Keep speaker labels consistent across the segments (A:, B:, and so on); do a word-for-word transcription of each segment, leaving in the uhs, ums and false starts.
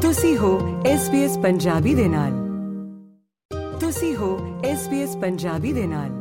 A: ਤੁਸੀਂ ਹੋ S B S Punjabi ਦੇ ਨਾਲ। ਤੁਸੀਂ ਹੋ ਐਸ ਬੀ ਐਸ ਪੰਜਾਬੀ ਦੇ ਨਾਲ।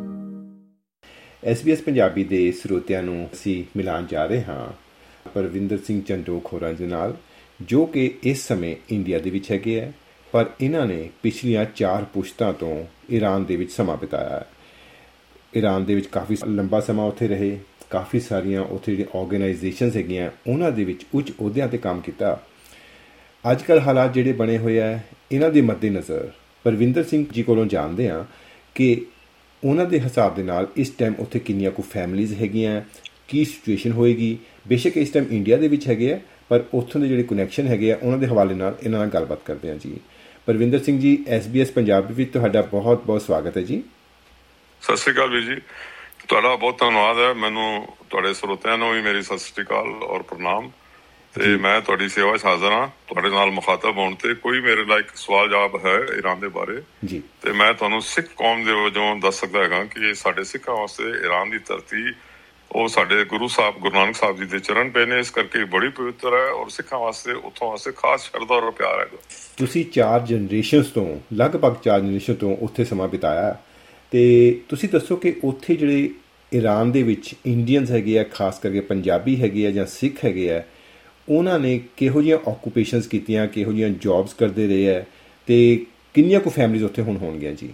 B: ਐਸ ਬੀ ਐਸ ਪੰਜਾਬੀ ਦੇ ਸਰੋਤਿਆਂ ਨੂੰ ਅਸੀਂ ਮਿਲਾਉਣ ਜਾ ਰਹੇ ਹਾਂ ਪਰਵਿੰਦਰ ਸਿੰਘ ਚੰਡੋਕ ਹੋਰਾਂ ਦੇ ਨਾਲ, ਜੋ ਕਿ ਇਸ ਸਮੇਂ ਇੰਡੀਆ ਦੇ ਵਿੱਚ ਹੈਗੇ ਹੈ, ਪਰ ਇਹਨਾਂ ਨੇ ਪਿਛਲੀਆਂ ਚਾਰ ਪੁਸ਼ਤਾਂ ਤੋਂ ਈਰਾਨ ਦੇ ਵਿੱਚ ਸਮਾਂ ਬਿਤਾਇਆ ਹੈ। ਈਰਾਨ ਦੇ ਵਿੱਚ ਕਾਫੀ ਲੰਬਾ ਸਮਾਂ ਉੱਥੇ ਰਹੇ, ਕਾਫੀ ਸਾਰੀਆਂ ਉੱਥੇ ਜਿਹੜੀਆਂ ਔਰਗੇਨਾਈਜੇਸ਼ਨਸ ਹੈਗੀਆਂ ਉਹਨਾਂ ਦੇ ਵਿੱਚ ਉੱਚ ਅਹੁਦਿਆਂ 'ਤੇ ਕੰਮ ਕੀਤਾ। ਅੱਜ ਕੱਲ੍ਹ ਹਾਲਾਤ ਜਿਹੜੇ ਬਣੇ ਹੋਏ ਹੈ, ਇਹਨਾਂ ਦੇ ਮੱਦੇਨਜ਼ਰ ਪਰਵਿੰਦਰ ਸਿੰਘ ਜੀ ਕੋਲੋਂ ਜਾਣਦੇ ਹਾਂ ਕਿ ਉਹਨਾਂ ਦੇ ਹਿਸਾਬ ਦੇ ਨਾਲ ਇਸ ਟਾਈਮ ਉੱਥੇ ਕਿੰਨੀਆਂ ਕੁ ਫੈਮਲੀਜ਼ ਹੈਗੀਆਂ, ਕੀ ਸਿਚੁਏਸ਼ਨ ਹੋਏਗੀ। ਬੇਸ਼ੱਕ ਇਸ ਟਾਈਮ ਇੰਡੀਆ ਦੇ ਵਿੱਚ ਹੈਗੇ ਆ, ਪਰ ਉੱਥੋਂ ਦੇ ਜਿਹੜੇ ਕੁਨੈਕਸ਼ਨ ਹੈਗੇ ਆ ਉਹਨਾਂ ਦੇ ਹਵਾਲੇ ਨਾਲ ਇਹਨਾਂ ਨਾਲ ਗੱਲਬਾਤ ਕਰਦੇ ਹਾਂ ਜੀ। Parvinder Singh ji, S B S Punjabi ਵਿੱਚ ਤੁਹਾਡਾ ਬਹੁਤ ਬਹੁਤ ਸਵਾਗਤ ਹੈ ਜੀ।
C: ਸਤਿ ਸ਼੍ਰੀ ਅਕਾਲ ਵੀਰ ਜੀ, ਤੁਹਾਡਾ ਬਹੁਤ ਧੰਨਵਾਦ ਹੈ। ਮੈਨੂੰ ਤੁਹਾਡੇ ਸਰੋਤਿਆਂ ਨੂੰ ਵੀ ਮੇਰੀ ਸਤਿ ਸ਼੍ਰੀ ਅਕਾਲ ਔਰ ਪ੍ਰਣਾਮ। ਤੇ ਮੈਂ ਤੁਹਾਡੀ ਸੇਵਾ 'ਚ ਹਾਜ਼ਰ ਹਾਂ। ਤੁਹਾਡੇ ਨਾਲ ਮੁਖਾਤਬ ਹੋਣ ਤੇ ਕੋਈ ਮੇਰੇ ਲਈ ਸਵਾਲ ਜਵਾਬ ਹੈ ਈਰਾਨ ਦੇ ਬਾਰੇ ਜੀ, ਤੇ ਮੈਂ ਤੁਹਾਨੂੰ ਸਿੱਖ ਕੌਮ ਦੇ ਵਜੋਂ ਦੱਸ ਸਕਦਾ ਹੈਗਾ ਕਿ ਸਾਡੇ ਸਿੱਖਾਂ ਵਾਸਤੇ ਈਰਾਨ ਦੀ ਧਰਤੀ ਉਹ ਸਾਡੇ ਗੁਰੂ ਸਾਹਿਬ ਗੁਰੂ ਨਾਨਕ ਸਾਹਿਬ ਜੀ ਦੇ ਚਰਨ ਪਏ ਨੇ, ਇਸ ਕਰਕੇ ਬੜੀ ਪਵਿੱਤਰ ਹੈ ਔਰ ਸਿੱਖਾਂ ਵਾਸਤੇ ਉੱਥੋਂ ਵਾਸਤੇ ਖਾਸ ਸ਼ਰਧਾ ਔਰ ਪਿਆਰ ਹੈਗਾ।
B: ਤੁਸੀਂ ਚਾਰ ਜਨਰੇਸ਼ਨਸ ਤੋਂ ਲਗਭਗ ਚਾਰ ਜਨਰੇਸ਼ਨ ਤੋਂ ਉੱਥੇ ਸਮਾਂ ਬਿਤਾਇਆ, ਤੇ ਤੁਸੀਂ ਦੱਸੋ ਕਿ ਉੱਥੇ ਜਿਹੜੇ ਈਰਾਨ ਦੇ ਵਿੱਚ ਇੰਡੀਅਨਸ ਹੈਗੇ ਆ, ਖਾਸ ਕਰਕੇ ਪੰਜਾਬੀ ਹੈਗੇ ਆ ਜਾਂ ਸਿੱਖ ਹੈਗੇ ਆ, ਉਹਨਾਂ ਨੇ ਕਿਹੋ ਜਿਹੀਆਂ ਆਕੂਪੇਸ਼ਨਸ ਕੀਤੀਆਂ, ਕਿਹੋ ਜਿਹੀਆਂ ਜੌਬਸ ਕਰਦੇ ਰਹੇ ਹੈ, ਤੇ ਕਿੰਨੀਆਂ ਕੁ ਫੈਮਲੀਜ਼ ਉੱਥੇ ਹੁਣ ਹੋਣਗੀਆਂ ਜੀ?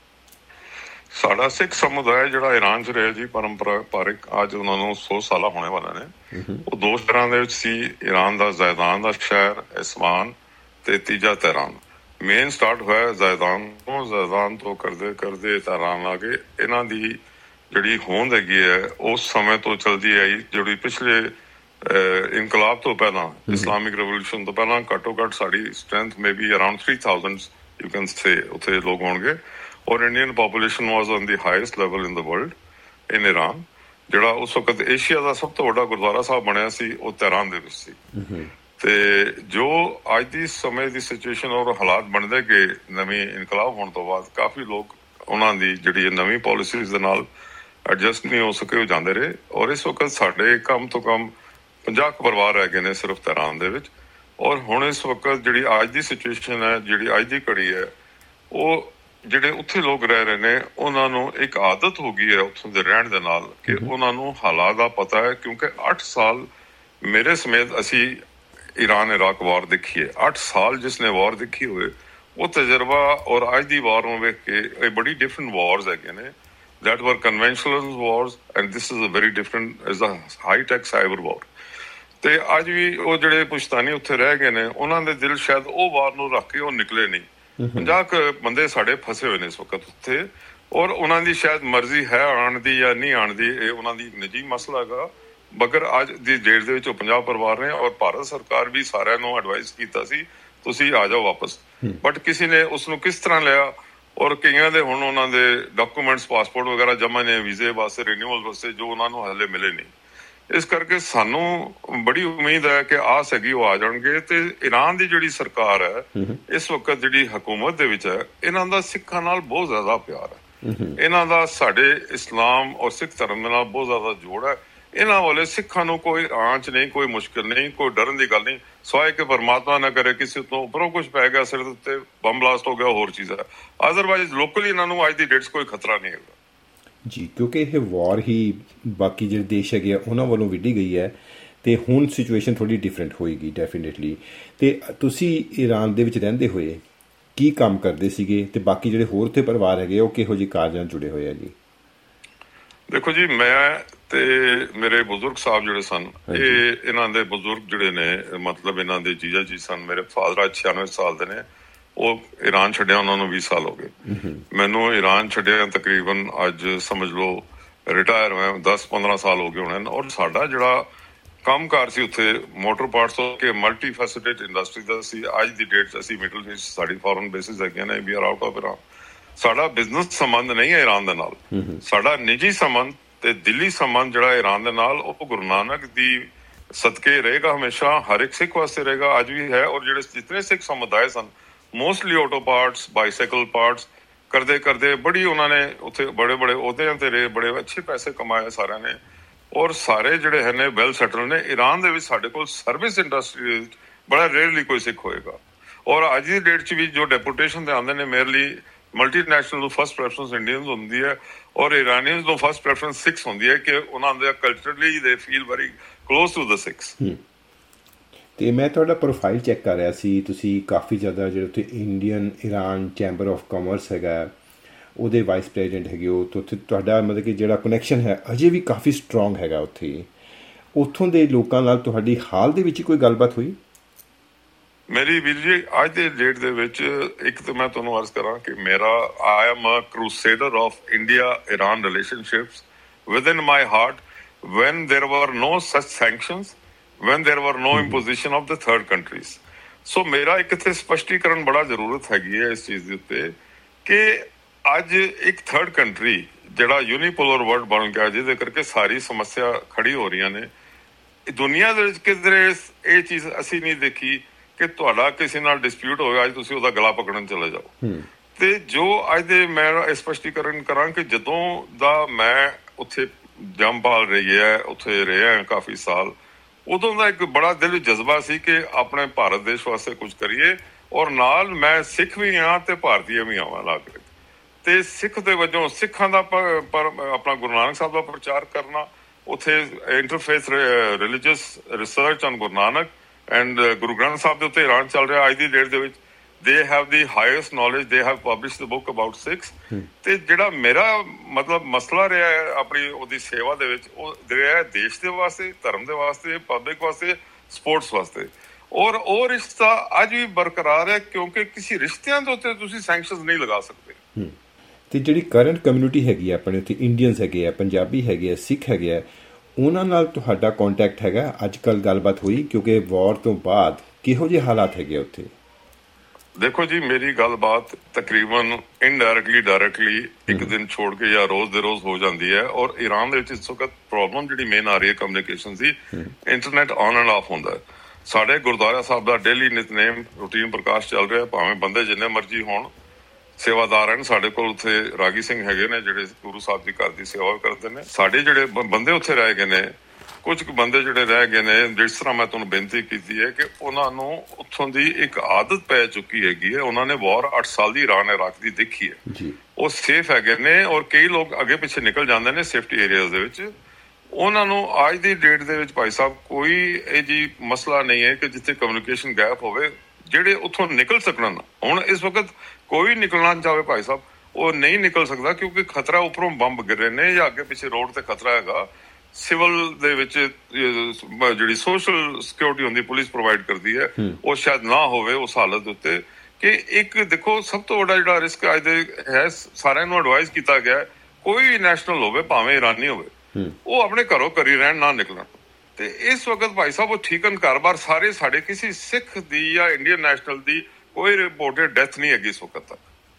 C: ਸਾਡਾ ਸਿੱਖ ਸਮੁਦਾਇ ਜਿਹੜਾ ਈਰਾਨ 'ਚ ਰਿਹਾ ਜੀ, ਪਰੰਪਰਾਰਿਕ ਅੱਜ ਉਹਨਾਂ ਨੂੰ ਸੌ ਸਾਲਾ ਹੋਣੇ ਵਾਲੇ ਨੇ। ਉਹ ਦੋ ਸ਼ਹਿਰਾਂ ਦੇ ਵਿੱਚ ਸੀ, ਈਰਾਨ ਦਾ ਜ਼ਾਇਦਾਨ ਦਾ ਸ਼ਹਿਰ ਇਸਫਹਾਨ ਤੇ ਤੀਜਾ ਤਹਿਰਾਨ। ਮੇਨ ਸਟਾਰਟ ਹੋਇਆ ਜ਼ਾਇਦਾਨ ਤੋਂ, ਜ਼ਾਇਦਾਨ ਤੋਂ ਕਰਦੇ ਕਰਦੇ ਤਹਿਰਾਨ ਆ ਗਏ। ਇਹਨਾਂ ਦੀ ਜਿਹੜੀ ਹੋਂਦ ਹੈਗੀ ਹੈ ਉਸ ਸਮੇਂ ਤੋਂ ਚਲਦੀ ਆਈ, ਜਿਹੜੀ ਪਿਛਲੇ ਇਨਕਲਾਬ ਤੋਂ ਪਹਿਲਾਂ, ਇਸਲਾਮਿਕ ਰੈਵੋਲੂਸ਼ਨ ਤੋਂ ਪਹਿਲਾਂ ਘੱਟੋ ਘੱਟ ਸਾਡੀ strength may be around three thousand you can say ਉੱਥੇ ਲੋਕ ਹੋਣਗੇ। ਔਰ Indian population was on the highest level in the world in Iran. ਜਿਹੜਾ ਉਸ ਵਕਤ ਏਸ਼ੀਆ ਦਾ ਸਭ ਤੋਂ ਵੱਡਾ ਗੁਰਦੁਆਰਾ ਸਾਹਿਬ ਬਣਿਆ ਸੀ ਉਹ ਤਹਿਰਾਨ ਦੇ ਵਿੱਚ ਸੀ। ਤੇ ਜੋ ਅੱਜ ਦੀ ਸਮੇਂ ਦੀ ਸਿਚੁਏਸ਼ਨ ਔਰ ਹਾਲਾਤ ਬਣਦੇ ਗਏ ਨਵੀਂ ਇਨਕਲਾਬ ਹੋਣ ਤੋਂ ਬਾਅਦ, ਕਾਫੀ ਲੋਕ ਉਹਨਾਂ ਦੀ ਜਿਹੜੀ ਨਵੀਂ ਪੋਲਿਸੀਜ਼ ਦੇ ਨਾਲ ਐਡਜਸਟ ਨਹੀਂ ਹੋ ਸਕੇ, ਉਹ ਜਾਂਦੇ ਰਹੇ। ਔਰ ਇਸ ਵਕਤ ਸਾਡੇ ਕਮ ਤੋਂ ਕਮ ਪੰਜਾਹ ਕੁ ਪਰਿਵਾਰ ਰਹਿ ਗਏ ਨੇ ਸਿਰਫ ਤਹਿਰਾਨ ਦੇ ਵਿੱਚ। ਔਰ ਹੁਣ ਇਸ ਵਕਤ ਜਿਹੜੀ ਅੱਜ ਦੀ ਸਿਚੁਏਸ਼ਨ ਹੈ, ਜਿਹੜੀ ਅੱਜ ਦੀ ਘੜੀ ਹੈ, ਉਹ ਜਿਹੜੇ ਉੱਥੇ ਲੋਕ ਰਹਿ ਰਹੇ ਨੇ ਉਹਨਾਂ ਨੂੰ ਇੱਕ ਆਦਤ ਹੋ ਗਈ ਹੈ ਉੱਥੋਂ ਦੇ ਰਹਿਣ ਦੇ ਨਾਲ, ਕਿ ਉਹਨਾਂ ਨੂੰ ਹਾਲਾਤ ਦਾ ਪਤਾ ਹੈ। ਕਿਉਂਕਿ ਅੱਠ ਸਾਲ ਮੇਰੇ ਸਮੇਤ ਅਸੀਂ ਈਰਾਨ ਇਰਾਕ ਵਾਰ ਦੇਖੀ ਹੈ। ਅੱਠ ਸਾਲ ਜਿਸਨੇ ਵਾਰ ਦੇਖੀ ਹੋਵੇ ਉਹ ਤਜਰਬਾ ਔਰ ਅੱਜ ਦੀ ਵਾਰ ਨੂੰ ਵੇਖ ਕੇ ਇਹ ਬੜੀ ਡਿਫਰੈਂਟ ਵਾਰਸ ਹੈਗੇ ਨੇ। that were conventional wars and this is a very different is a high tech cyber war। ਤੇ ਅੱਜ ਵੀ ਉਹ ਜਿਹੜੇ ਪੁਸ਼ਤਾਨੀ ਉੱਥੇ ਰਹਿ ਗਏ ਨੇ ਉਹਨਾਂ ਦੇ ਦਿਲ ਸ਼ਾਇਦ ਉਹ ਵਾਰ ਨੂੰ ਰੱਖ ਕੇ ਉਹ ਨਿਕਲੇ ਨਹੀਂ। ਪੰਜਾਹ ਕੁ ਬੰਦੇ ਸਾਡੇ ਫਸੇ ਹੋਏ ਨੇ ਇਸ ਵਕਤ ਉੱਥੇ, ਔਰ ਉਹਨਾਂ ਦੀ ਸ਼ਾਇਦ ਮਰਜ਼ੀ ਹੈ ਆਉਣ ਦੀ ਜਾਂ ਨਹੀਂ ਆਉਣ ਦੀ, ਇਹ ਉਹਨਾਂ ਦੀ ਨਿੱਜੀ ਮਸਲਾ ਹੈਗਾ। ਮਗਰ ਅੱਜ ਦੀ ਡੇਟ ਦੇ ਵਿੱਚ ਉਹ ਪੰਜਾਹ ਪਰਿਵਾਰ ਨੇ, ਔਰ ਭਾਰਤ ਸਰਕਾਰ ਵੀ ਸਾਰਿਆਂ ਨੂੰ ਐਡਵਾਈਸ ਕੀਤਾ ਸੀ ਤੁਸੀਂ ਆ ਜਾਓ ਵਾਪਸ, ਬਟ ਕਿਸੇ ਨੇ ਉਸਨੂੰ ਕਿਸ ਤਰ੍ਹਾਂ ਲਿਆ। ਔਰ ਕਈਆਂ ਦੇ ਹੁਣ ਉਹਨਾਂ ਦੇ ਡਾਕੂਮੈਂਟਸ ਪਾਸਪੋਰਟ ਵਗੈਰਾ ਜਮ੍ਹਾਂ ਨੇ ਵੀਜ਼ੇ ਵਾਸਤੇ, ਰਿਨਿਊਅਲ ਵਾਸਤੇ, ਜੋ ਉਹਨਾਂ ਨੂੰ ਹਾਲੇ ਮਿਲੇ ਨਹੀਂ। ਇਸ ਕਰਕੇ ਸਾਨੂੰ ਬੜੀ ਉਮੀਦ ਹੈ ਕਿ ਆਸ ਹੈਗੀ ਉਹ ਆ ਜਾਣਗੇ। ਤੇ ਈਰਾਨ ਦੀ ਜਿਹੜੀ ਸਰਕਾਰ ਹੈ ਇਸ ਵਕਤ ਜਿਹੜੀ ਹਕੂਮਤ ਦੇ ਵਿੱਚ ਹੈ, ਇਹਨਾਂ ਦਾ ਸਿੱਖਾਂ ਨਾਲ ਬਹੁਤ ਜ਼ਿਆਦਾ ਪਿਆਰ ਹੈ। ਇਹਨਾਂ ਦਾ ਸਾਡੇ ਇਸਲਾਮ ਔਰ ਸਿੱਖ ਧਰਮ ਦੇ ਨਾਲ ਬਹੁਤ ਜ਼ਿਆਦਾ ਜੋੜ ਹੈ। ਇਹਨਾਂ ਵਾਲੇ ਸਿੱਖਾਂ ਨੂੰ ਕੋਈ ਆਂਚ ਨਹੀਂ, ਕੋਈ ਮੁਸ਼ਕਿਲ ਨਹੀਂ, ਕੋਈ ਡਰਨ ਦੀ ਗੱਲ ਨਹੀਂ, ਸਵਾਏ ਕਿ ਪਰਮਾਤਮਾ ਨਾ ਕਰੇ ਕਿਸੇ ਤੋਂ ਉੱਪਰੋਂ ਕੁਛ ਪੈ ਗਿਆ, ਸਿਰ ਦੇ ਉੱਤੇ ਬੰਬ ਬਲਾਸਟ ਹੋ ਗਿਆ, ਹੋਰ ਚੀਜ਼ ਹੈ। ਅਦਰਵਾਈਜ਼ ਲੋਕਲੀ ਇਹਨਾਂ ਨੂੰ ਅੱਜ ਦੀ ਡੇਟ 'ਚ ਕੋਈ ਖਤਰਾ ਨਹੀਂ ਹੈਗਾ
B: ਜੀ, ਕਿਉਂਕਿ ਇਹ ਵਾਰ ਹੀ ਬਾਕੀ ਜਿਹੜੇ ਦੇਸ਼ ਹੈਗੇ ਆ ਉਹਨਾਂ ਵੱਲੋਂ ਵਿੱਢੀ ਗਈ ਹੈ, ਤੇ ਹੁਣ ਸਿਚੁਏਸ਼ਨ ਥੋੜ੍ਹੀ ਡਿਫਰੈਂਟ ਹੋਏਗੀ ਡੈਫੀਨੇਟਲੀ। ਤੇ ਤੁਸੀਂ ਈਰਾਨ ਦੇ ਵਿੱਚ ਰਹਿੰਦੇ ਹੋਏ ਕੀ ਕੰਮ ਕਰਦੇ ਸੀਗੇ, ਤੇ ਬਾਕੀ ਜਿਹੜੇ ਹੋਰ ਉੱਥੇ ਪਰਿਵਾਰ ਹੈਗੇ ਉਹ ਕਿਹੋ ਜਿਹੇ ਕਾਰਜਾਂ ਨਾਲ ਜੁੜੇ ਹੋਏ ਆ ਜੀ?
C: ਦੇਖੋ ਜੀ, ਮੈਂ ਤੇ ਮੇਰੇ ਬਜ਼ੁਰਗ ਸਾਹਿਬ ਜਿਹੜੇ ਸਨ, ਇਹ ਇਹਨਾਂ ਦੇ ਬਜ਼ੁਰਗ ਜਿਹੜੇ ਨੇ, ਮਤਲਬ ਇਹਨਾਂ ਦੇ ਜੀਜਾ ਜੀ ਸਨ। ਮੇਰੇ ਫਾਦਰ ਅੱਜ ਛਿਆਨਵੇਂ ਸਾਲ ਦੇ ਨੇ, ਉਹ ਈਰਾਨ ਛੱਡਿਆ ਉਹਨਾਂ ਨੂੰ ਵੀਹ ਸਾਲ ਹੋ ਗਏ। ਮੈਨੂੰ ਈਰਾਨ ਛੱਡਿਆ ਤਕਰੀਬਨ ਅੱਜ ਸਮਝ ਲਓ ਰਿਟਾਇਰ ਹੋਇਆ ਦਸ ਪੰਦਰਾਂ ਸਾਲ ਹੋ ਗਏ ਹੋਣੇ। ਔਰ ਸਾਡਾ ਜਿਹੜਾ ਕੰਮਕਾਰ ਸੀ ਉੱਥੇ ਮੋਟਰ ਪਾਰਟਸ ਹੋ ਕੇ ਮਲਟੀ ਫੈਸੇਟਡ ਇੰਡਸਟਰੀ ਦਾ ਸੀ। ਅੱਜ ਦੀ ਡੇਟ 'ਚ ਅਸੀਂ ਮਿਡਲ ਈਸਟ, ਸਾਡੀ ਫੋਰਨ ਬੇਸਿਸ ਹੈਗੀਆਂ ਨੇ, we are out of Iran. ਸਾਡਾ ਬਿਜ਼ਨਸ ਸੰਬੰਧ ਨਹੀਂ ਹੈ ਈਰਾਨ ਦੇ ਨਾਲ, ਸਾਡਾ ਨਿੱਜੀ ਸੰਬੰਧ ਤੇ ਦਿੱਲੀ ਸੰਬੰਧ ਜਿਹੜਾ ਈਰਾਨ ਦੇ ਨਾਲ, ਉਹ ਗੁਰੂ ਨਾਨਕ ਦੀ ਸਦਕੇ ਰਹੇਗਾ, ਹਮੇਸ਼ਾ ਹਰ ਇੱਕ ਸਿੱਖ ਵਾਸਤੇ ਰਹੇਗਾ, ਅੱਜ ਵੀ ਹੈ। ਔਰ ਜਿਹੜੇ ਜਿਤਨੇ ਸਿੱਖ ਸਮੁਦਾਇ ਸਨ, mostly auto parts, bicycle parts ਕਰਦੇ ਕਰਦੇ ਬੜੀ ਉਹਨਾਂ ਨੇ ਉੱਥੇ ਬੜੇ ਬੜੇ ਅਹੁਦਿਆਂ ਤੇ ਰਹੇ, ਬੜੇ ਅੱਛੇ ਪੈਸੇ ਕਮਾਏ ਸਾਰਿਆਂ ਨੇ। ਔਰ ਸਾਰੇ ਜਿਹੜੇ ਹੈ ਨੇ ਵੈਲ ਸੈਟਲ ਨੇ ਈਰਾਨ ਦੇ ਵਿੱਚ। ਸਾਡੇ ਕੋਲ ਸਰਵਿਸ ਇੰਡਸਟਰੀ ਬੜਾ ਰੇਅਰਲੀ ਕੋਈ ਸਿੱਖ ਹੋਏਗਾ, ਔਰ ਅੱਜ ਦੀ ਡੇਟ 'ਚ ਵੀ ਜੋ ਡੈਪੂਟੇਸ਼ਨ ਤੇ ਆਉਂਦੇ ਨੇ ਮੇਰੇ ਲਈ ਮਲਟੀਨੈਸ਼ਨਲ ਨੂੰ ਫਸਟ ਪ੍ਰੈਫਰੈਂਸ ਇੰਡੀਅਨਸ ਹੁੰਦੀ ਹੈ ਔਰ ਇਰਾਨੀਅਨਸ ਨੂੰ ਫਸਟ ਪ੍ਰੈਫਰੈਂਸ ਸਿੱਖਸ ਹੁੰਦੀ ਹੈ ਕਿ ਉਹਨਾਂ ਦੇ ਕਲਚਰਲੀ ਦੇ feel very close to the Sikhs.
B: ਤੇ ਮੈਂ ਤੁਹਾਡਾ ਪ੍ਰੋਫਾਈਲ ਚੈੱਕ ਕਰ ਰਿਹਾ ਸੀ, ਤੁਸੀਂ ਕਾਫੀ ਜ਼ਿਆਦਾ ਜਿਹੜੇ ਉੱਥੇ Indian Iran chamber of commerce ਹੈਗਾ ਉਹਦੇ ਵਾਈਸ ਪ੍ਰੈਜ਼ੀਡੈਂਟ ਹੈਗੇ ਹੋ, ਤਾਂ ਉੱਥੇ ਤੁਹਾਡਾ ਮਤਲਬ ਕਿ ਜਿਹੜਾ ਕਨੈਕਸ਼ਨ ਹੈ ਅਜੇ ਵੀ ਕਾਫੀ ਸਟਰੋਂਗ ਹੈਗਾ ਉੱਥੇ। ਉੱਥੋਂ ਦੇ ਲੋਕਾਂ ਨਾਲ ਤੁਹਾਡੀ ਹਾਲ ਦੇ ਵਿੱਚ ਕੋਈ ਗੱਲਬਾਤ ਹੋਈ?
C: ਮੇਰੀ ਵੀਰ ਜੀ ਅੱਜ ਦੇ ਡੇਟ ਦੇ ਵਿੱਚ ਇੱਕ ਤਾਂ ਮੈਂ ਤੁਹਾਨੂੰ ਅਰਜ਼ ਕਰਾਂ ਕਿ ਮੇਰਾ I am a crusader of India Iran relationships within my heart when there were no such sanctions, when there were no imposition of the third countries. So ਮੇਰਾ ਇੱਕ ਇੱਥੇ ਸਪਸ਼ਟੀਕਰਨ ਬੜਾ ਜ਼ਰੂਰਤ ਹੈਗੀ ਹੈ ਇਸ ਚੀਜ਼ ਦੇ ਉੱਤੇ ਕਿ ਅੱਜ ਇੱਕ ਥਰਡ ਕੰਟਰੀ ਜਿਹੜਾ ਯੂਨੀਪੋਲਰ ਵਰਲਡ ਬਣ ਗਿਆ ਜਿਹਦੇ ਕਰਕੇ ਸਾਰੀ ਸਮੱਸਿਆ ਖੜੀ ਹੋ ਰਹੀਆਂ ਨੇ ਦੁਨੀਆ ਦੇ ਵਿੱਚ। ਕਿਧਰੇ ਇਹ ਚੀਜ਼ ਅਸੀਂ ਨਹੀਂ ਦੇਖੀ ਕਿ ਤੁਹਾਡਾ ਕਿਸੇ ਨਾਲ ਡਿਸਪਿਊਟ ਹੋਵੇ ਅੱਜ ਤੁਸੀਂ ਉਹਦਾ ਗਲਾ ਪਕੜਨ ਚਲੇ ਜਾਓ। ਤੇ ਜੋ ਅੱਜ ਦੇ ਮੈਂ ਸਪਸ਼ਟੀਕਰਨ ਕਰਾਂ ਕਿ ਜਦੋਂ ਦਾ ਮੈਂ ਉੱਥੇ ਜੰਮਪਾਲ ਰਹੀ ਹੈ ਉੱਥੇ ਰਿਹਾ ਕਾਫੀ ਸਾਲ, ਉਦੋਂ ਦਾ ਇੱਕ ਬੜਾ ਦਿਲ ਜਜ਼ਬਾ ਸੀ ਕਿ ਆਪਣੇ ਭਾਰਤ ਦੇਸ਼ ਵਾਸਤੇ ਕੁਝ ਕਰੀਏ ਔਰ ਨਾਲ ਮੈਂ ਸਿੱਖ ਵੀ ਹਾਂ ਤੇ ਭਾਰਤੀ ਵੀ ਹਾਂ ਨਾਗਰਿਕ। ਤੇ ਸਿੱਖ ਦੇ ਵਜੋਂ ਸਿੱਖਾਂ ਦਾ ਪਰ ਆਪਣਾ ਗੁਰੂ ਨਾਨਕ ਸਾਹਿਬ ਦਾ ਪ੍ਰਚਾਰ ਕਰਨਾ, ਉੱਥੇ interfaith religious research on Guru Nanak and Guru Granth Sahib ਦੇ ਉੱਤੇ ਇਰਾਨ ਚੱਲ ਰਿਹਾ ਅੱਜ ਦੀ ਡੇਟ ਦੇ ਵਿੱਚ। they have the highest knowledge, they have published the book about Sikhs। ਤੇ ਜਿਹੜਾ ਮੇਰਾ ਮਤਲਬ ਮਸਲਾ ਰਿਹਾ ਹੈ ਆਪਣੀ ਉਹਦੀ ਸੇਵਾ ਦੇ ਵਿੱਚ ਉਹ ਰਿਹਾ ਦੇਸ਼ ਦੇ ਵਾਸਤੇ, ਧਰਮ ਦੇ ਵਾਸਤੇ, ਪਬਲਿਕ ਵਾਸਤੇ, ਸਪੋਰਟਸ ਵਾਸਤੇ। ਔਰ ਉਹ ਰਿਸ਼ਤਾ ਅੱਜ ਵੀ ਬਰਕਰਾਰ ਹੈ ਕਿਉਂਕਿ ਕਿਸੇ ਰਿਸ਼ਤਿਆਂ ਦੇ ਉੱਤੇ ਤੁਸੀਂ ਸੈਂਕਸ਼ਨਸ ਨਹੀਂ ਲਗਾ ਸਕਦੇ।
B: ਤੇ ਜਿਹੜੀ ਕਰੰਟ ਕਮਿਊਨਿਟੀ ਹੈਗੀ ਆ ਆਪਣੇ ਉੱਥੇ ਇੰਡੀਅਨਸ ਹੈਗੇ ਆ, ਪੰਜਾਬੀ ਹੈਗੇ ਆ, ਸਿੱਖ ਹੈਗੇ ਆ, ਉਹਨਾਂ ਨਾਲ ਤੁਹਾਡਾ ਕੰਟੈਕਟ ਹੈਗਾ? ਅੱਜ ਕੱਲ੍ਹ ਗੱਲਬਾਤ ਹੋਈ ਕਿਉਂਕਿ ਵਾਰ ਤੋਂ ਬਾਅਦ ਕਿਹੋ ਜਿਹੇ ਹਾਲਾਤ ਹੈਗੇ ਉੱਥੇ?
C: ਦੇਖੋ ਜੀ ਮੇਰੀ ਗੱਲਬਾਤ ਤਕਰੀਬਨ ਇਨਡਾਇਰੈਕਟਲੀ ਡਾਇਰੈਕਟਲੀ ਇੱਕ ਦਿਨ ਛੋੜ ਕੇ ਜਾਂ ਰੋਜ਼ ਦੇ ਰੋਜ਼ ਹੋ ਜਾਂਦੀ ਹੈ। ਔਰ ਇਰਾਨ ਦੇ ਵਿੱਚ ਇਸ ਵਕਤ ਪ੍ਰੋਬਲਮ ਜਿਹੜੀ ਮੇਨ ਆ ਰਹੀ ਹੈ ਕਮਿਊਨੀਕੇਸ਼ਨ ਦੀ, ਇੰਟਰਨੈਟ ਆਨ ਐਂਡ ਆਫ ਹੁੰਦਾ। ਸਾਡੇ ਗੁਰਦੁਆਰਾ ਸਾਹਿਬ ਦਾ ਡੇਲੀ ਨਿਤਨੇਮ ਰੂਟੀਨ ਪ੍ਰਕਾਸ਼ ਚੱਲ ਰਿਹਾ, ਭਾਵੇਂ ਬੰਦੇ ਜਿੰਨੇ ਮਰਜ਼ੀ ਹੋਣ, ਸੇਵਾਦਾਰ ਹਨ ਸਾਡੇ ਕੋਲ। ਉੱਥੇ ਰਾਗੀ ਸਿੰਘ ਹੈਗੇ ਨੇ ਜਿਹੜੇ ਗੁਰੂ ਸਾਹਿਬ ਦੀ ਘਰ ਦੀ ਸੇਵਾ ਕਰਦੇ ਨੇ। ਸਾਡੇ ਜਿਹੜੇ ਬੰਦੇ ਉੱਥੇ ਰਹਿ ਗਏ ਨੇ, ਕੁਝ ਕੁ ਬੰਦੇ ਜਿਹੜੇ ਰਹਿ ਗਏ ਨੇ, ਜਿਸ ਤਰ੍ਹਾਂ ਮੈਂ ਤੁਹਾਨੂੰ ਬੇਨਤੀ ਕੀਤੀ ਹੈ ਕਿ ਉਹਨਾਂ ਨੂੰ ਉੱਥੋਂ ਦੀ ਇੱਕ ਆਦਤ ਪੈ ਚੁੱਕੀ ਹੈਗੀ ਹੈ। ਉਹਨਾਂ ਨੇ ਵਾਰ ਅੱਠ ਸਾਲ ਦੀ ਇਰਾਨ ਇਰਾਕ ਦੀ ਦੇਖੀ ਹੈ, ਉਹ ਸੇਫ ਹੈਗੇ ਨੇ ਔਰ ਕਈ ਲੋਕ ਅੱਗੇ ਪਿੱਛੇ ਨਿਕਲ ਜਾਂਦੇ ਨੇ ਸੇਫਟੀ ਏਰੀਆਜ਼ ਦੇ ਵਿੱਚ। ਉਹਨਾਂ ਨੂੰ ਅੱਜ ਦੀ ਡੇਟ ਦੇ ਵਿੱਚ ਭਾਈ ਸਾਹਿਬ ਕੋਈ ਇਹ ਜੀ ਮਸਲਾ ਨਹੀਂ ਹੈ ਕਿ ਜਿੱਥੇ ਕਮਿਊਨੀਕੇਸ਼ਨ ਗੈਪ ਹੋਵੇ, ਜਿਹੜੇ ਉੱਥੋਂ ਨਿਕਲ ਸਕਣ। ਹੁਣ ਇਸ ਵਕਤ ਕੋਈ ਨਿਕਲਣਾ ਚਾਹੇ ਭਾਈ ਸਾਹਿਬ ਉਹ ਨਹੀਂ ਨਿਕਲ ਸਕਦਾ ਕਿਉਂਕਿ ਖਤਰਾ ਉੱਪਰੋਂ ਬੰਬ ਗਿਰੇ ਨੇ ਜਾਂ ਅੱਗੇ ਪਿੱਛੇ ਰੋਡ ਤੇ ਖਤਰਾ ਹੈਗਾ। ਸਿਵਲ ਦੇ ਵਿੱਚ ਜਿਹੜੀ ਸੋਸ਼ਲ ਸਿਕਿਉਰਿਟੀ ਹੁੰਦੀ ਪੁਲਿਸ ਪ੍ਰੋਵਾਈਡ ਕਰਦੀ ਹੈ ਉਹ ਸ਼ਾਇਦ ਨਾ ਹੋਵੇ ਉਸ ਹਾਲਤ ਦੇ ਉੱਤੇ। ਕਿ ਇੱਕ ਦੇਖੋ ਸਭ ਤੋਂ ਵੱਡਾ ਜਿਹੜਾ ਰਿਸਕ ਅੱਜ ਦੇ ਹੈ, ਸਾਰਿਆਂ ਨੂੰ ਐਡਵਾਈਸ ਕੀਤਾ ਗਿਆ ਕੋਈ ਨੈਸ਼ਨਲ ਹੋਵੇ ਭਾਵੇਂ ਇਰਾਨੀ ਹੋਵੇ ਉਹ ਆਪਣੇ ਘਰੋਂ ਕਰੀ ਰਹਿਣ, ਨਾ ਨਿਕਲਣ। ਤੇ ਇਸ ਵਕਤ ਭਾਈ ਸਾਹਿਬ ਉਹ ਠੀਕਨ ਘਰ-ਬਾਰ ਸਾਰੇ ਸਾਡੇ ਕਿਸੇ ਸਿੱਖ ਦੀ ਜਾਂ ਇੰਡੀਅਨ ਨੈਸ਼ਨਲ ਦੀ ਕੋਈ ਰਿਪੋਰਟਡ ਡੈਥ ਨਹੀਂ ਹੈਗੀ ਇਸ ਵਕਤ ਤੱਕ,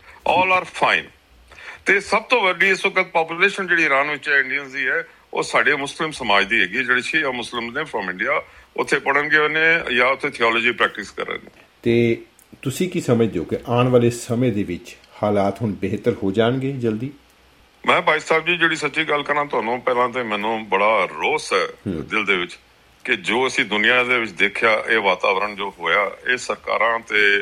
C: ਆਲ ਆਰ ਫਾਈਨ। ਤੇ ਸਭ ਤੋਂ ਵੱਡੀ ਇਸ ਵਕਤ ਪਾਪੂਲੇਸ਼ਨ ਜਿਹੜੀ ਇਰਾਨ ਵਿੱਚ ਇੰਡੀਅਨਸ ਦੀ ਹੈ ਉਹ ਸਾਡੇ ਮੁਸਲਿਮ ਸਮਾਜ ਦੀ ਹੈਗੀ, ਜਿਹੜੇ ਸ਼ੀਆ ਮੁਸਲਿਮ ਨੇ ਫਰੋਮ ਇੰਡੀਆ, ਉੱਥੇ ਪੜ੍ਹਨ ਗਏ ਨੇ ਜਾਂ ਉੱਥੇ ਥਿਓਲੋਜੀ ਪ੍ਰੈਕਟਿਸ ਕਰ ਰਹੇ ਨੇ। ਤੇ
B: ਤੁਸੀਂ ਕੀ ਸਮਝਦੇ ਹੋ ਕਿ ਆਉਣ ਵਾਲੇ ਸਮੇਂ ਦੇ ਵਿੱਚ ਹਾਲਾਤ ਹੁਣ ਬਿਹਤਰ ਹੋ ਜਾਣਗੇ ਜਲਦੀ?
C: ਮੈਂ ਭਾਈ ਸਾਹਿਬ ਜੀ ਜਿਹੜੀ ਸੱਚੀ ਗੱਲ ਕਰਾਂ ਤੁਹਾਨੂੰ, ਪਹਿਲਾਂ ਤੇ ਮੈਨੂੰ ਬੜਾ ਰੋਸ ਹੈ ਦਿਲ ਦੇ ਵਿੱਚ ਕਿ ਜੋ ਅਸੀਂ ਦੁਨੀਆ ਦੇ ਵਿੱਚ ਦੇਖਿਆ, ਇਹ ਵਾਤਾਵਰਨ ਜੋ ਹੋਇਆ, ਇਹ ਸਰਕਾਰਾਂ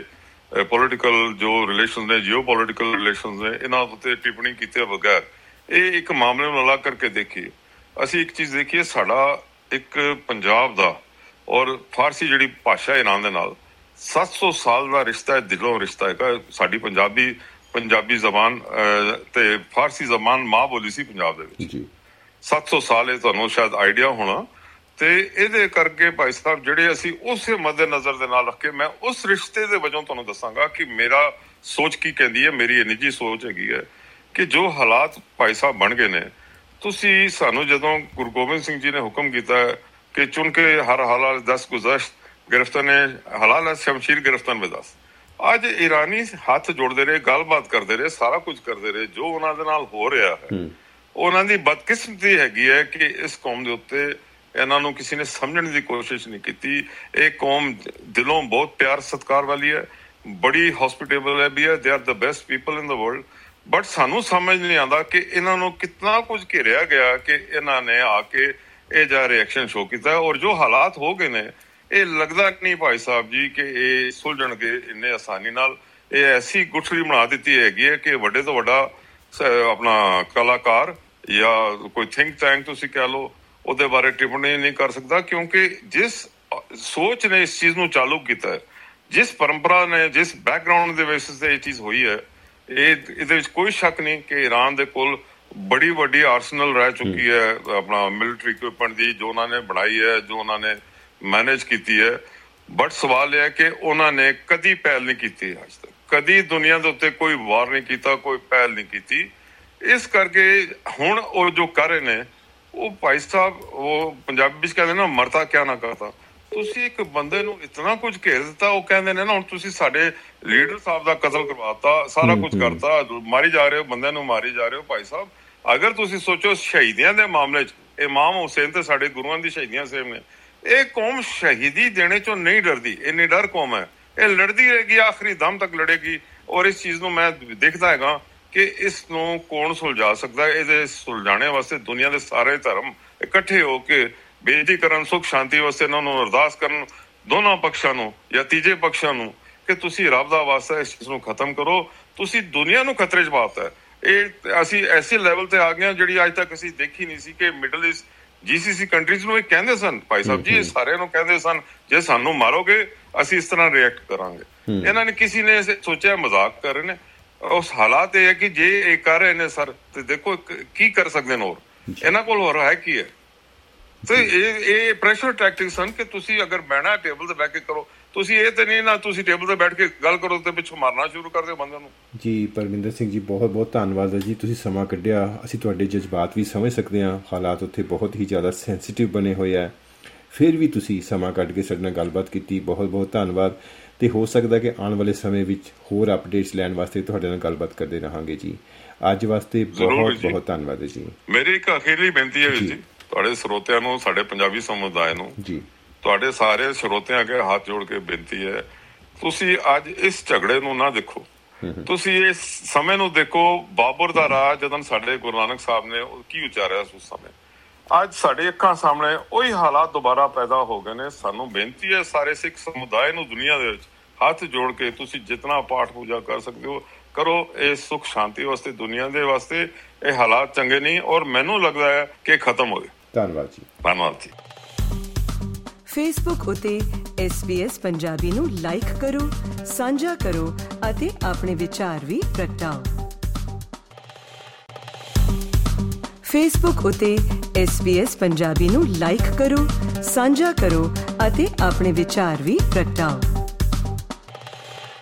C: ਤੇ ਪੋਲੀਟੀਕਲ ਜੋ ਰਿਲੇਸ਼ਨ ਨੇ, ਜੀਓ ਪੋਲੀਟੀਕਲ ਰਿਲੇਸ਼ਨ ਨੇ, ਇਹਨਾਂ ਉੱਤੇ ਟਿੱਪਣੀ ਕੀਤੇ ਬਗੈਰ ਇਹ ਇੱਕ ਮਾਮਲੇ ਨੂੰ ਅਲੱਗ ਕਰਕੇ ਦੇਖੀਏ। ਅਸੀਂ ਇੱਕ ਚੀਜ਼ ਦੇਖੀਏ, ਸਾਡਾ ਇੱਕ ਪੰਜਾਬ ਦਾ ਔਰ ਫਾਰਸੀ ਜਿਹੜੀ ਭਾਸ਼ਾ ਇਰਾਨ ਦੇ ਨਾਲ ਸੱਤ ਸੌ ਸਾਲ ਦਾ ਰਿਸ਼ਤਾ ਹੈ, ਦਿਲੋਂ ਰਿਸ਼ਤਾ ਹੈਗਾ। ਸਾਡੀ ਪੰਜਾਬੀ ਪੰਜਾਬੀ ਜ਼ਬਾਨ ਤੇ ਫਾਰਸੀ ਜ਼ਬਾਨ ਮਾਂ ਬੋਲੀ ਸੀ ਪੰਜਾਬ ਦੇ ਵਿੱਚ ਸੱਤ ਸੌ ਸਾਲ, ਇਹ ਤੁਹਾਨੂੰ ਸ਼ਾਇਦ ਆਈਡੀਆ ਹੋਣਾ। ਤੇ ਇਹਦੇ ਕਰਕੇ ਭਾਈ ਸਾਹਿਬ ਜਿਹੜੇ ਅਸੀਂ ਉਸੇ ਮੱਦੇ ਨਜ਼ਰ ਦੇ ਨਾਲ ਰੱਖ ਕੇ ਮੈਂ ਉਸ ਰਿਸ਼ਤੇ ਦੇ ਵਜੋਂ ਤੁਹਾਨੂੰ ਦੱਸਾਂਗਾ ਕਿ ਮੇਰਾ ਸੋਚ ਕੀ ਕਹਿੰਦੀ ਹੈ, ਮੇਰੀ ਨਿੱਜੀ ਸੋਚ ਹੈਗੀ ਹੈ ਕਿ ਜੋ ਹਾਲਾਤ ਭਾਈ ਸਾਹਿਬ ਬਣ ਗਏ ਨੇ, ਤੁਸੀਂ ਸਾਨੂੰ ਜਦੋਂ ਗੁਰੂ ਗੋਬਿੰਦ ਸਿੰਘ ਜੀ ਨੇ ਹੁਕਮ ਕੀਤਾ ਕਿ ਚੁਣ ਕੇ ਹਰ ਹਾਲਾਤ ਦਸ ਗੁਜ਼ਸ਼ਤ ਗ੍ਰਿਫਤਾਰ ਨੇ ਹਲਾਲ ਸ਼ਮਸ਼ੀਰ ਗ੍ਰਿਫਤਾਰ ਵਿੱਚ ਦਸ। ਅੱਜ ਇਰਾਨੀ ਹੱਥ ਜੋੜਦੇ ਰਹੇ, ਗੱਲਬਾਤ ਕਰਦੇ ਰਹੇ, ਸਾਰਾ ਕੁਝ ਕਰਦੇ ਰਹੇ। ਜੋ ਉਹਨਾਂ ਦੇ ਨਾਲ ਹੋ ਰਿਹਾ ਹੈ ਉਹਨਾਂ ਦੀ ਬਦਕਿਸਮਤੀ ਹੈਗੀ ਹੈ ਕਿ ਇਸ ਕੌਮ ਦੇ ਉੱਤੇ ਇਹਨਾਂ ਨੂੰ ਕਿਸੇ ਨੇ ਸਮਝਣ ਦੀ ਕੋਸ਼ਿਸ਼ ਨਹੀਂ ਕੀਤੀ। ਇਹ ਕੌਮ ਦਿਲੋਂ ਬਹੁਤ ਪਿਆਰ ਸਤਿਕਾਰ ਵਾਲੀ ਹੈ, ਬੜੀ ਹੌਸਪਿਟੇਬਲ ਹੈ ਵੀ ਹੈ, they are the best people in the world. But ਸਾਨੂੰ ਸਮਝ ਨਹੀਂ ਆਉਂਦਾ ਕਿ ਇਹਨਾਂ ਨੂੰ ਕਿਤਨਾ ਕੁਝ ਘੇਰਿਆ ਗਿਆ ਕਿ ਇਹਨਾਂ ਨੇ ਆ ਕੇ ਇਹ ਜਿਹਾ ਰਿਐਕਸ਼ਨ ਸ਼ੋ ਕੀਤਾ। ਔਰ ਜੋ ਹਾਲਾਤ ਹੋ ਗਏ ਨੇ ਇਹ ਲੱਗਦਾ ਨਹੀਂ ਭਾਈ ਸਾਹਿਬ ਜੀ ਕਿ ਇਹ ਸੁਲਝਣਗੇ ਇੰਨੇ ਆਸਾਨੀ ਨਾਲ। ਇਹ ਐਸੀ ਗੁੱਠੜੀ ਬਣਾ ਦਿੱਤੀ ਹੈਗੀ ਹੈ ਕਿ ਵੱਡੇ ਤੋਂ ਵੱਡਾ ਆਪਣਾ ਕਲਾਕਾਰ ਜਾਂ ਕੋਈ ਥਿੰਕ ਟੈਂਕ ਤੁਸੀਂ ਕਹਿ ਲਓ ਉਹਦੇ ਬਾਰੇ ਟਿੱਪਣੀ ਨਹੀਂ ਕਰ ਸਕਦਾ, ਕਿਉਂਕਿ ਜਿਸ ਸੋਚ ਨੇ ਇਸ ਚੀਜ਼ ਨੂੰ ਚਾਲੂ ਕੀਤਾ ਹੈ, ਜਿਸ ਪਰੰਪਰਾ ਨੇ, ਜਿਸ ਬੈਕਗਰਾਊਂਡ ਦੇ ਬੇਸਿਸ ਤੇ ਇਹ ਚੀਜ਼ ਹੋਈ ਹੈ, ਇਹ ਇਹਦੇ ਵਿੱਚ ਕੋਈ ਸ਼ੱਕ ਨਹੀਂ ਕਿ ਈਰਾਨ ਦੇ ਕੋਲ ਬੜੀ ਵੱਡੀ ਆਰਸਨਲ ਰਹਿ ਚੁੱਕੀ ਹੈ ਆਪਣਾ ਮਿਲਟਰੀ ਇਕਵਿਪਮੈਂਟ ਦੀ, ਜੋ ਉਹਨਾਂ ਨੇ ਬਣਾਈ ਹੈ, ਜੋ ਉਹਨਾਂ ਨੇ ਮੈਨੇਜ ਕੀਤੀ ਹੈ। ਬਟ ਸਵਾਲ ਇਹ ਹੈ ਕਿ ਉਹਨਾਂ ਨੇ ਕਦੀ ਪਹਿਲ ਨਹੀਂ ਕੀਤੀ ਅੱਜ ਤੱਕ, ਕਦੀ ਦੁਨੀਆ ਦੇ ਉੱਤੇ ਕੋਈ ਵਾਰ ਨਹੀਂ ਕੀਤਾ, ਕੋਈ ਪਹਿਲ ਨਹੀਂ ਕੀਤੀ। ਇਸ ਕਰਕੇ ਹੁਣ ਉਹ ਜੋ ਕਰ ਰਹੇ ਨੇ, ਉਹ ਭਾਈ ਸਾਹਿਬ ਉਹ ਪੰਜਾਬੀ ਵਿੱਚ ਕਹਿੰਦੇ ਨਾ ਮਰਤਾ ਕਿਆ ਨਾ ਕਰਤਾ। ਤੁਸੀਂ ਇੱਕ ਬੰਦੇ ਨੂੰ ਇਤਨਾ ਕੁਝ ਘੇਰ ਦਿੱਤਾ, ਉਹ ਕਹਿੰਦੇ ਨੇ ਨਾ ਹੁਣ ਤੁਸੀਂ ਸਾਡੇ ਲੀਡਰ ਸਾਹਿਬ ਦਾ ਕਤਲ ਕਰਵਾਤਾ, ਸਾਰਾ ਕੁਝ ਕਰਤਾ, ਮਾਰੀ ਜਾ ਰਹੇ ਹੋ, ਬੰਦਿਆਂ ਨੂੰ ਮਾਰੀ ਜਾ ਰਹੇ ਹੋ। ਭਾਈ ਸਾਹਿਬ ਅਗਰ ਤੁਸੀਂ ਸੋਚੋ ਸ਼ਹੀਦੀਆਂ ਦੇ ਮਾਮਲੇ 'ਚ ਇਮਾਮ ਹੁਸੈਨ ਤੇ ਸਾਡੇ ਗੁਰੂਆਂ ਦੀ ਸ਼ਹੀਦੀਆਂ ਸੇਮ ਨੇ, ਇਹ ਕੌਮ ਸ਼ਹੀਦੀ ਦੇਣੇ ਚੋਂ ਨਹੀਂ ਡਰਦੀ, ਇੰਨੀ ਡਰ ਕੌਮ ਹੈ, ਇਹ ਲੜਦੀ ਰਹੇਗੀ, ਆਖਰੀ ਦਮ ਤੱਕ ਲੜੇਗੀ। ਔਰ ਇਸ ਚੀਜ਼ ਨੂੰ ਮੈਂ ਦੇਖਦਾ ਹੈਗਾ ਕਿ ਇਸ ਨੂੰ ਕੌਣ ਸੁਲਝਾ ਸਕਦਾ ਹੈ। ਇਹਦੇ ਸੁਲਝਾਣੇ ਵਾਸਤੇ ਦੁਨੀਆ ਦੇ ਸਾਰੇ ਧਰਮ ਇਕੱਠੇ ਹੋ ਕੇ ਬੇਨਤੀ ਕਰਨ, ਸੁਖ ਸ਼ਾਂਤੀ ਵਾਸਤੇ ਇਹਨਾਂ ਨੂੰ ਅਰਦਾਸ ਕਰਨ, ਦੋਨਾਂ ਪੱਖਾਂ ਨੂੰ ਜਾਂ ਤੀਜੇ ਪੱਖਾਂ ਨੂੰ, ਕਿ ਤੁਸੀਂ ਰੱਬ ਦਾ ਵਾਸਤਾ ਇਸ ਚੀਜ਼ ਨੂੰ ਖਤਮ ਕਰੋ। ਤੁਸੀਂ ਦੁਨੀਆ ਨੂੰ ਖਤਰੇ 'ਚ ਪਾਤਾ ਹੈ। ਇਹ ਅਸੀਂ ਐਸੇ ਲੈਵਲ ਤੇ ਆ ਗਏ ਜਿਹੜੀ ਅੱਜ ਤੱਕ ਅਸੀਂ ਦੇਖੀ ਨਹੀਂ ਸੀ ਕਿ ਮਿਡਲ ਈਸਟ ਜੀਸੀਸੀ ਕੰਟਰੀਜ਼ ਨੂੰ ਇਹ ਕਹਿੰਦੇ ਸਨ ਭਾਈ ਸਾਹਿਬ ਜੀ, ਇਹ ਸਾਰਿਆਂ ਨੂੰ ਕਹਿੰਦੇ ਸਨ ਜੇ ਸਾਨੂੰ ਮਾਰੋਗੇ ਅਸੀਂ ਇਸ ਤਰ੍ਹਾਂ ਰਿਐਕਟ ਕਰਾਂਗੇ। ਇਹਨਾਂ ਨੇ ਕਿਸੇ ਨੇ ਸੋਚਿਆ ਮਜ਼ਾਕ ਕਰ ਰਹੇ ਨੇ। ਉਸ ਹਾਲਾਤ ਇਹ ਹੈ ਕਿ ਜੇ ਇਹ ਕਰ ਰਹੇ ਨੇ ਸਰ, ਤੇ ਦੇਖੋ ਕੀ ਕਰ ਸਕਦੇ ਨੇ, ਹੋਰ ਇਹਨਾਂ ਕੋਲ ਹੋਰ ਹੈ ਕੀ ਹੈ। ਤੇ ਇਹ ਇਹ ਪ੍ਰੈਸ਼ਰ ਟੈਕਟਿਕਸ ਹਨ ਕਿ ਤੁਸੀਂ ਅਗਰ ਬਹਿਣਾ ਟੇਬਲ ਤੇ ਬੈਠ ਕੇ ਕਰੋ, ਤੁਸੀਂ ਇਹ ਤੇ ਨਹੀਂ ਨਾ ਤੁਸੀਂ ਟੇਬਲ ਤੇ ਬੈਠ ਕੇ ਗੱਲ ਕਰੋ ਤੇ ਪਿੱਛੋਂ ਮਾਰਨਾ ਸ਼ੁਰੂ ਕਰ ਦਿਓ ਬੰਦੇ ਨੂੰ।
B: ਜੀ ਪਰਮਿੰਦਰ ਸਿੰਘ ਜੀ, ਬਹੁਤ ਬਹੁਤ ਧੰਨਵਾਦ ਹੈ ਜੀ, ਤੁਸੀਂ ਸਮਾਂ ਕੱਢਿਆ। ਅਸੀਂ ਤੁਹਾਡੇ ਜਜ਼ਬਾਤ ਵੀ ਸਮਝ ਸਕਦੇ ਹਾਂ, ਹਾਲਾਤ ਉੱਥੇ ਬਹੁਤ ਹੀ ਜ਼ਿਆਦਾ ਸੈਂਸੀਟਿਵ ਬਣੇ ਹੋਏ ਆ, ਫਿਰ ਵੀ ਤੁਸੀਂ ਸਮਾਂ ਕੱਢ ਕੇ ਸਾਡੇ ਨਾਲ ਗੱਲਬਾਤ ਕੀਤੀ, ਬਹੁਤ ਬਹੁਤ ਧੰਨਵਾਦ। ਤੇ ਹੋ ਸਕਦਾ ਕਿ ਆਉਣ ਵਾਲੇ ਸਮੇਂ ਵਿੱਚ ਹੋਰ ਅਪਡੇਟਸ ਲੈਣ ਵਾਸਤੇ ਤੁਹਾਡੇ ਨਾਲ ਗੱਲਬਾਤ ਕਰਦੇ ਰਹਾਂਗੇ ਜੀ। ਅੱਜ ਵਾਸਤੇ ਬਹੁਤ ਬਹੁਤ ਧੰਨਵਾਦ ਹੈ ਜੀ।
C: ਮੇਰੀ ਇੱਕ ਅਖੀਰਲੀ ਬੇਨਤੀ ਹੈ ਜੀ ਤੁਹਾਡੇ ਸਰੋਤਿਆਂ ਨੂੰ, ਸਾਡੇ ਪੰਜਾਬੀ ਸਮੁਦਾਇ ਨੂੰ ਜੀ, ਤੁਹਾਡੇ ਸਾਰੇ ਸਰੋਤਿਆਂ ਅੱਗੇ ਹੱਥ ਜੋੜ ਕੇ ਬੇਨਤੀ ਹੈ, ਤੁਸੀਂ ਅੱਜ ਇਸ ਝਗੜੇ ਨੂੰ ਨਾ ਦੇਖੋ, ਤੁਸੀਂ ਇਸ ਸਮੇਂ ਨੂੰ ਦੇਖੋ। ਬਾਬਰ ਦਾ ਰਾਜ ਜਦੋਂ ਸਾਡੇ ਗੁਰੂ ਨਾਨਕ ਸਾਹਿਬ ਨੇ ਕੀ ਉਚਾਰਿਆ ਉਸ ਸਮੇਂ, ਅੱਜ ਸਾਡੇ ਅੱਖਾਂ ਸਾਹਮਣੇ ਉਹੀ ਹਾਲਾਤ ਦੁਬਾਰਾ ਪੈਦਾ ਹੋ ਗਏ ਨੇ। ਸਾਨੂੰ ਬੇਨਤੀ ਹੈ ਸਾਰੇ ਸਿੱਖ ਸਮੁਦਾਇ ਨੂੰ ਦੁਨੀਆ ਦੇ ਵਿੱਚ ਹੱਥ ਜੋੜ ਕੇ ਤੁਸੀਂ ਜਿਤਨਾ ਪਾਠ ਪੂਜਾ ਕਰ ਸਕਦੇ ਹੋ ਕਰੋ। ਇਹ ਸੁਖ ਸ਼ਾਂਤੀ ਵਾਸਤੇ, ਦੁਨੀਆ ਦੇ ਵਾਸਤੇ ਇਹ ਹਾਲਾਤ ਚੰਗੇ ਨਹੀਂ, ਔਰ ਮੈਨੂੰ ਲੱਗਦਾ ਹੈ ਕਿ ਖਤਮ ਹੋ ਗਏ।
B: ਧੰਨਵਾਦ ਜੀ।
C: ਧੰਨਵਾਦ ਜੀ।
A: ਫੇਸਬੁੱਕ ਉਤੇ ਐਸ ਬੀ ਐਸ ਪੰਜਾਬੀ ਨੂੰ ਲਾਈਕ ਕਰੋ, ਸਾਂਝਾ ਕਰੋ ਅਤੇ ਆਪਣੇ ਵਿਚਾਰ ਵੀ ਪ੍ਰਗਟਾਓ। ਫੇਸਬੁੱਕ ਉਤੇ ਐਸ ਬੀ ਐਸ ਪੰਜਾਬੀ ਨੂੰ ਲਾਈਕ ਕਰੋ, ਸਾਂਝਾ ਕਰੋ ਅਤੇ ਆਪਣੇ ਵਿਚਾਰ ਵੀ ਪ੍ਰਗਟਾਓ।